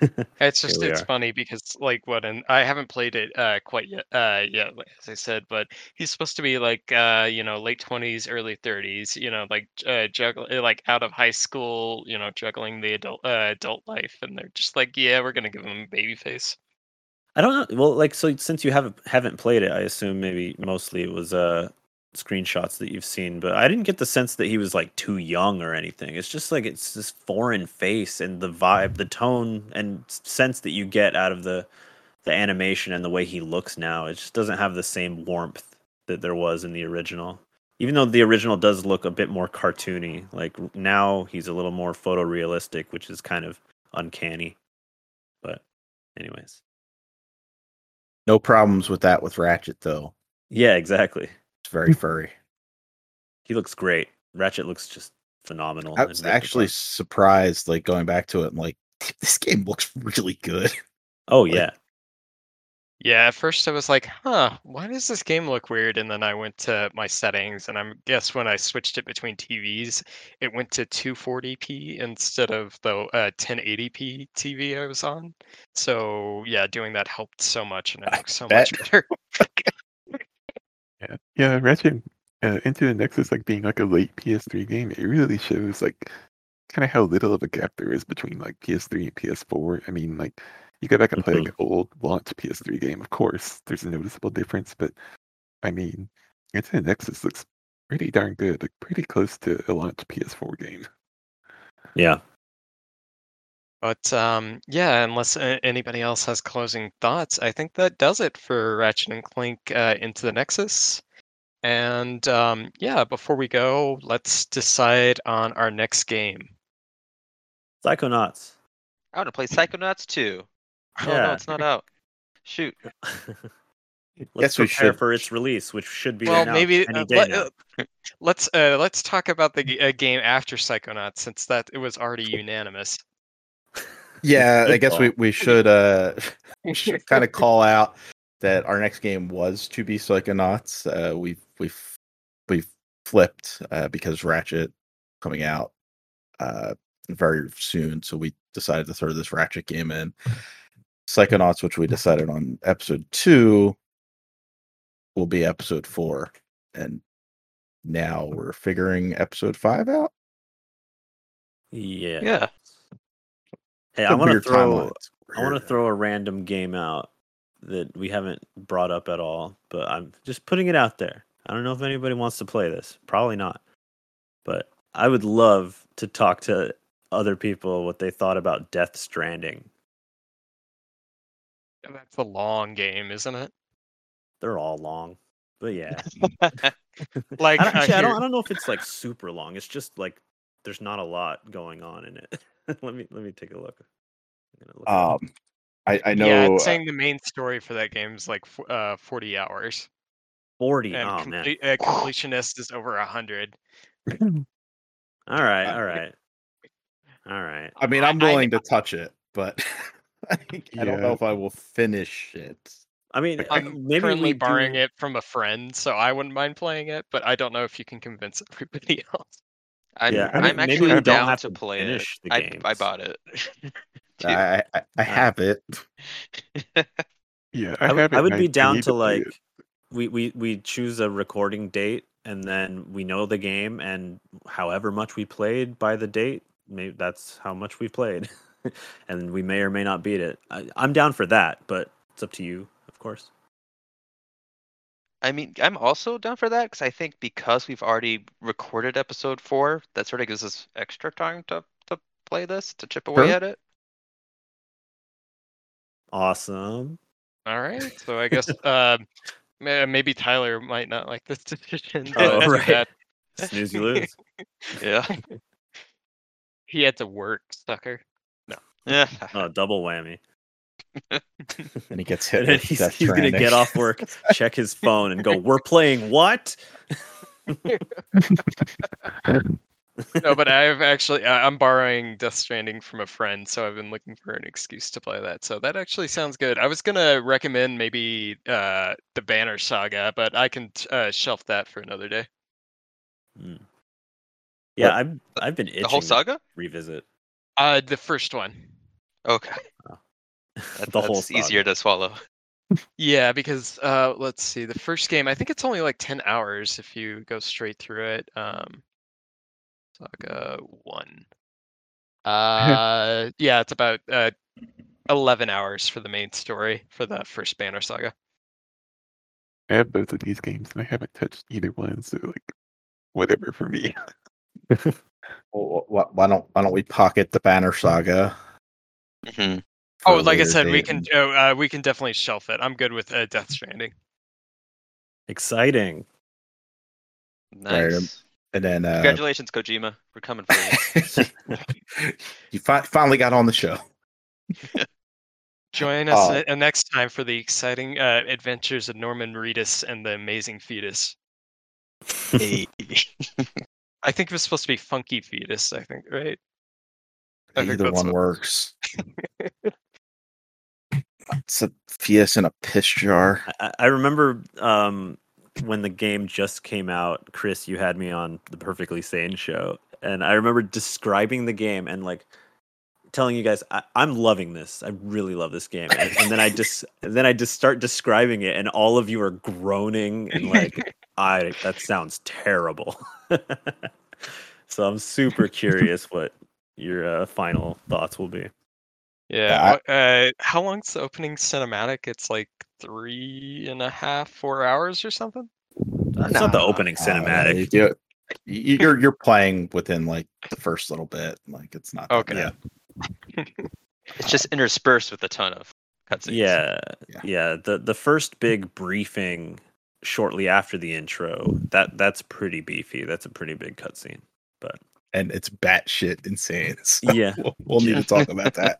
It's funny because I haven't played it quite yet as I said, but he's supposed to be like late 20s, early 30s, like out of high school, juggling the adult life, and they're just like, yeah, we're gonna give him a baby face. I don't know. Well, so since you haven't played it, I assume maybe mostly it was screenshots that you've seen, but I didn't get the sense that he was like too young or anything. It's just like it's this foreign face and the vibe, the tone and sense that you get out of the animation and the way he looks now. It just doesn't have the same warmth that there was in the original. Even though the original does look a bit more cartoony, like now he's a little more photorealistic, which is kind of uncanny. But anyways. No problems with that with Ratchet, though. Yeah, exactly. It's very furry. He looks great. Ratchet looks just phenomenal. I was actually surprised, like, going back to it, and like, this game looks really good. Oh, yeah. Yeah, at first I was like, why does this game look weird? And then I went to my settings, and I guess when I switched it between TVs, it went to 240p instead of the 1080p TV I was on. So yeah, doing that helped so much, and it looks so much better. Yeah, Ratchet Into the Nexus, like being like a late PS3 game, it really shows like kind of how little of a gap there is between like PS3 and PS4. I mean, like you go back and play like an old launch PS3 game, of course, there's a noticeable difference, but I mean, Into the Nexus looks pretty darn good, like pretty close to a launch PS4 game. Yeah. But yeah, unless anybody else has closing thoughts, I think that does it for Ratchet and Clank Into the Nexus. And yeah, before we go, let's decide on our next game. Psychonauts. I want to play Psychonauts 2. Oh no, it's not out. Shoot. Let's prepare for its release, which should be maybe any day now. Let's talk about the game after Psychonauts, since that it was already unanimous. Yeah, I guess we should kind of call out that our next game was to be Psychonauts. We've flipped because Ratchet coming out very soon, so we decided to throw this Ratchet game in. Psychonauts, which we decided on episode 2, will be episode 4, and now we're figuring episode 5 out. Yeah. Hey, I want to throw a random game out that we haven't brought up at all, but I'm just putting it out there. I don't know if anybody wants to play this. Probably not. But I would love to talk to other people what they thought about Death Stranding. That's a long game, isn't it? They're all long. But yeah. Like I don't know if it's like super long. It's just like there's not a lot going on in it. let me take a look. I know. Yeah, it's saying the main story for that game is like 40 hours. 40. And completionist is over 100. All right. I mean, I'm willing to touch it, but I don't know if I will finish it. I mean, I'm maybe currently borrowing it from a friend, so I wouldn't mind playing it, but I don't know if you can convince everybody else. I'm actually down to play it. I bought it. I have it. Yeah, I would be down to like we choose a recording date and then we know the game and however much we played by the date, maybe that's how much we played, and we may or may not beat it. I'm down for that, but it's up to you, of course. I mean, I'm also down for that because I think because we've already recorded episode 4, that sort of gives us extra time to play this, to chip away at it. Awesome. All right, so I guess maybe Tyler might not like this decision. Oh, right. Snooze, you lose. Yeah. He had to work, sucker. No. Yeah. Oh, double whammy. And he gets hit. He's going to get off work, check his phone, and go, "We're playing what?" No, but I'm borrowing Death Stranding from a friend, so I've been looking for an excuse to play that. So that actually sounds good. I was gonna recommend maybe the Banner Saga, but I can shelf that for another day. Yeah, I've been itching the whole saga to revisit. The first one. Okay. The whole That's easier to swallow. Yeah, because let's see, the first game, I think it's only like 10 hours if you go straight through it. Saga 1. Yeah, it's about 11 hours for the main story for the first Banner Saga. I have both of these games and I haven't touched either one, so like whatever for me. Well, why don't we pocket the Banner Saga? Mm-hmm. Oh, like I said, we can definitely shelf it. I'm good with Death Stranding. Exciting. Nice. Right. And then congratulations, Kojima. We're coming for you. You finally got on the show. Join us next time for the exciting adventures of Norman Reedus and the Amazing Fetus. Hey. I think it was supposed to be Funky Fetus, I think, right? Either one works. It's a fetus in a piss jar. I remember when the game just came out, Chris, you had me on the Perfectly Sane show, and I remember describing the game and like telling you guys, I'm loving this. I really love this game, and then I just start describing it, and all of you are groaning and like, that sounds terrible. So I'm super curious what your final thoughts will be. Yeah. How long's the opening cinematic? It's like 3.5, 4 hours or something. That's not the opening cinematic. You're playing within like the first little bit. Like it's not. Okay. It's just interspersed with a ton of cutscenes. Yeah. The first big briefing shortly after the intro, that's pretty beefy. That's a pretty big cutscene. And it's batshit insane. So yeah. We'll need to talk about that.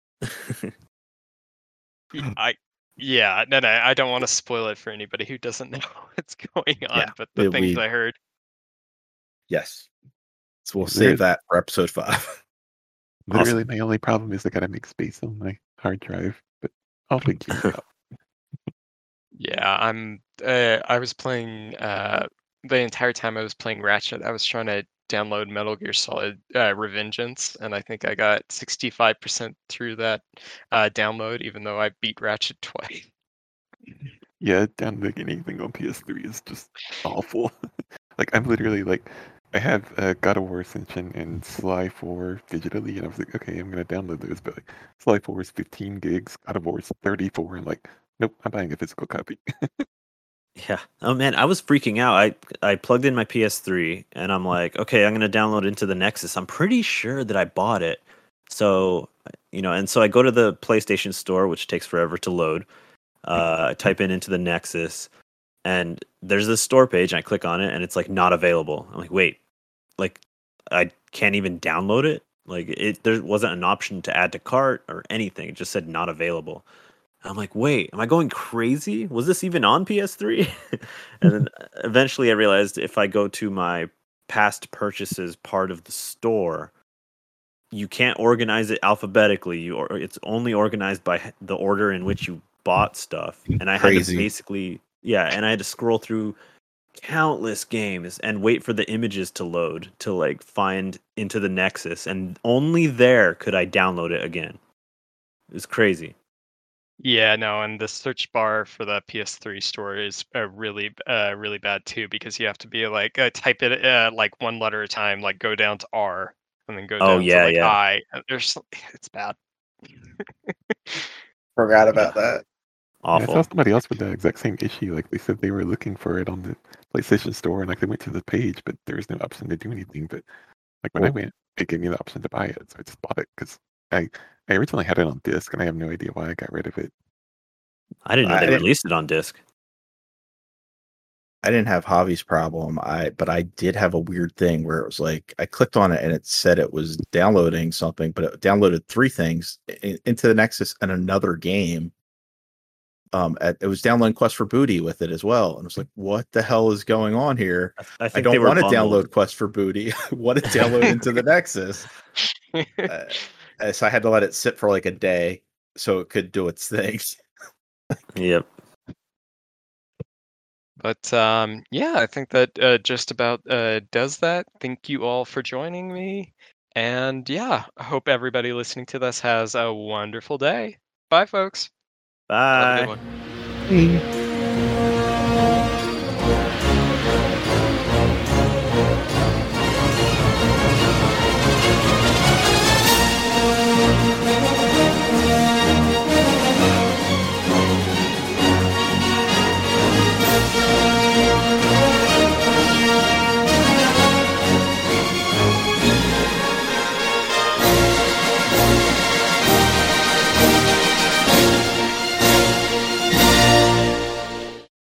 I don't want to spoil it for anybody who doesn't know what's going on, but the things I heard. Yes. So we'll save that for episode 5. Literally, my only problem is I gotta make space on my hard drive, but I'll figure it out. Yeah, I was playing the entire time I was playing Ratchet. I was trying to download Metal Gear Solid Revengeance, and I think I got 65% through that download, even though I beat Ratchet twice. Yeah, downloading anything on PS3 is just awful. Like I'm literally like, I have God of War Ascension and Sly 4 digitally, and I was like, okay, I'm gonna download those, but like Sly 4 is 15 gigs, God of War is 34, and like, nope, I'm buying a physical copy. Yeah. Oh man, I was freaking out. I plugged in my PS3 and I'm like, okay, I'm gonna download Into the Nexus. I'm pretty sure that I bought it. So and so I go to the PlayStation Store, which takes forever to load. I type in Into the Nexus, and there's this store page, and I click on it, and it's like not available. I'm like, wait, like I can't even download it. Like there wasn't an option to add to cart or anything. It just said not available. I'm like, wait, am I going crazy? Was this even on PS3? And then eventually I realized if I go to my past purchases part of the store, you can't organize it alphabetically. It's only organized by the order in which you bought stuff. And I had to basically, and I had to scroll through countless games and wait for the images to load to like find Into the Nexus. And only there could I download it again. It was crazy. Yeah, no, and the search bar for the PS3 store is really bad too, because you have to be like type it like one letter at a time, like go down to R and then go down to like I. It's bad. Forgot about that. Awful. Yeah, I saw somebody else with the exact same issue. Like they said they were looking for it on the PlayStation Store, and like they went to the page, but there was no option to do anything. But like when I went, it gave me the option to buy it, so I just bought it because I originally had it on disc, and I have no idea why I got rid of it. I didn't know they released it on disc. I didn't have Javi's problem. But I did have a weird thing where it was like I clicked on it and it said it was downloading something, but it downloaded 3 things Into the Nexus and another game. It was downloading Quest for Booty with it as well, and I was like, "What the hell is going on here? I don't want to download Quest for Booty. I want to download Into the Nexus." So I had to let it sit for like a day so it could do its thing. Yep. But I think that just about does that. Thank you all for joining me, And yeah, I hope everybody listening to this has a wonderful day. Bye, folks. Bye. Have a good one.